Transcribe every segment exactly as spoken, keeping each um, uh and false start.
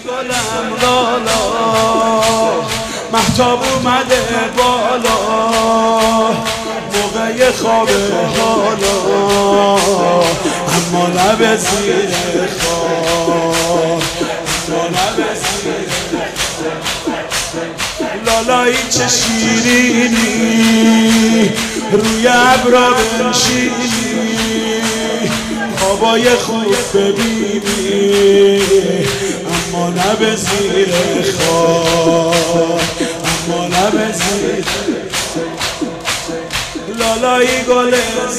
گلم لالا مهتاب اومده بالا موقع خواب حالا اما لب زیر خواب اما لب زیر لالایی چه شیرینی روی ابرا بنشینی خوابای خوب ببینی اما لب زیر خواب اما لب زیر لالایی گل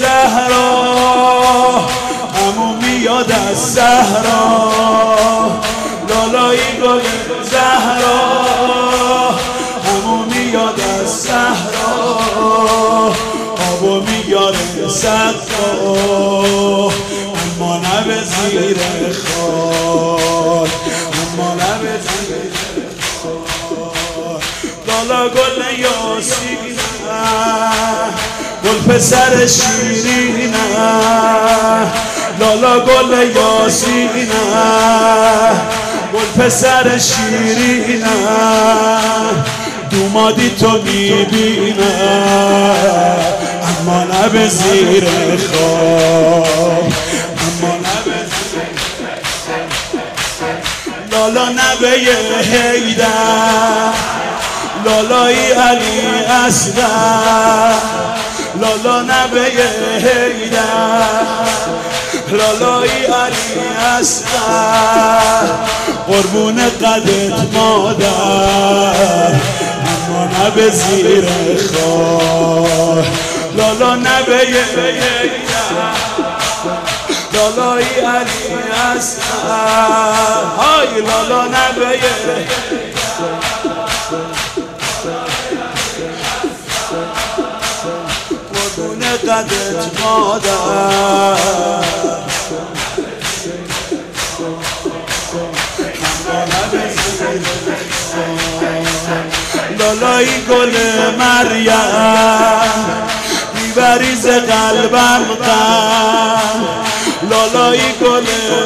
زهرا همون میاد از صحرا لالایی گل زهرا همون میاد از صحرا آبو میاره صدقا اما لب زیر خاک اما لب زیر خاک لالا گل یاسینه گل پسر شیرینه لالا گل یاسینه گل پسر شیرینه دومادی تو میبینه اما لب زیر خواب اما لب زیر لالا نبه حیدر لالایی علی اصغر لالا نبه حیدر لالایی علی اصغر قربون قدت مادر اما نبه زیر خواه لالا نبه حیدر لالایی علی اصغر های لالا نبه حیدر قربون قدت مادر لالایی گل مریم میبریز قلبم غم لالایی گل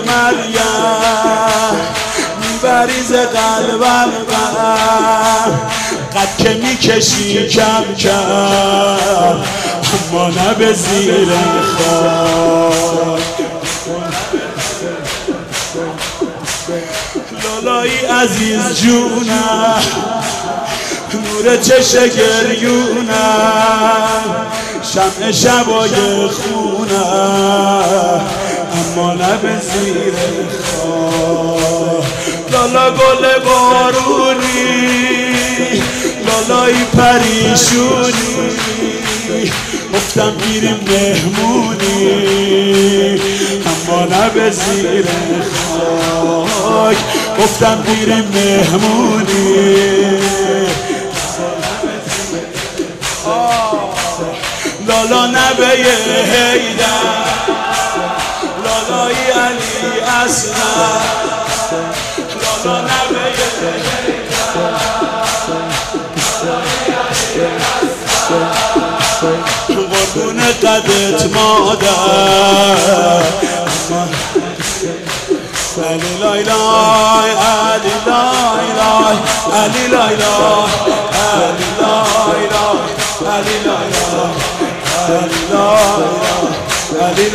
مریم میبریز قلبم غم قد که میکشی کم کم اما لب زیر خاک لالایی عزیز جونم نور چش گریونم شمع شبای خونم اما لب زیر خاک لالا گل بارونی لالایی پریشونی گفتم میریم مهمونی اما لب زیر خاک گفتم میریم مهمونی لالا نبه حیدر لالایی علی اصغر لالا نبه حیدر قربون قدت مادر علی لای لای علی لای لای علی لای لای علی لای لای علی لای لای علی لای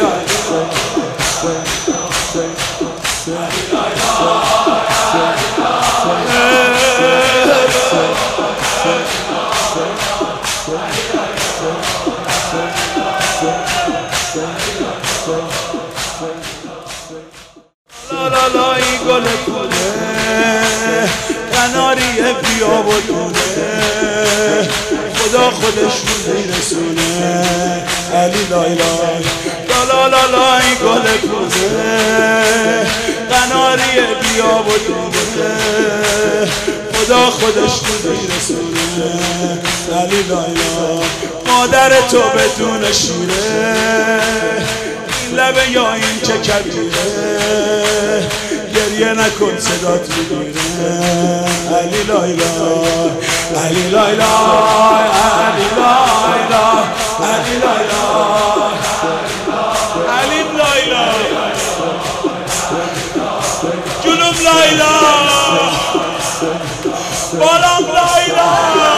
لالایی گل کوله قناری بیا و دونه خدا خودش میرسونه علی لای لای لالا لالایی گل کوله قناری بیا و دونه خدا خودش میرسونه علی لای لای مادر تو بدون شیره این لبه یا این چه کبیره گریه نکن صدات میگیره علی لای لای علی لای لای علی لای لای علی لای لای علی لای لای جنوب لا اله بالام لا اله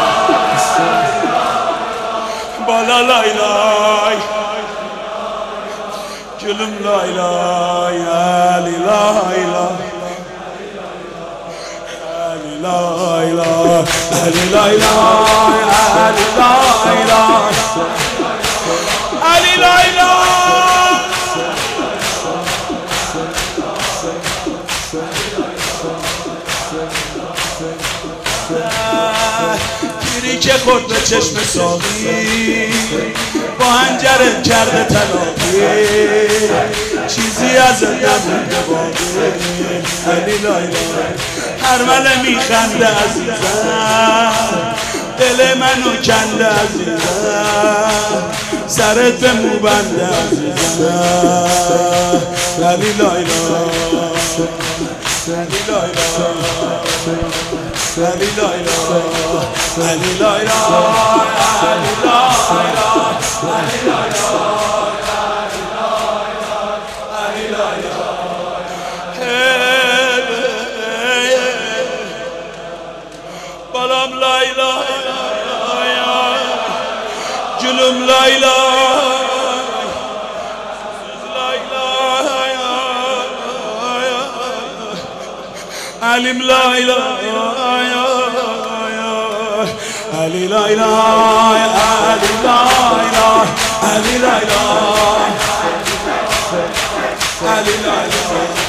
بالا لا اله جلم لا اله علی لا اله علی لا اله علی لا اله علی لا اله علی لا اله گیری که خود به چشم ساقی با هنجره کرده تلاقی چیزی از نمونده باقی علی لا اله هر مله میخنده عزیزم دل منو کنده عزیزم سرت به مو بنده عزیزم علی لا اله علی لا اله علی لا اله علی لا اله علی لا اله علی لا اله بالام لا اله جلوم لا اله علم لا اله علی لا اله علی لا اله علی لا اله علی لا اله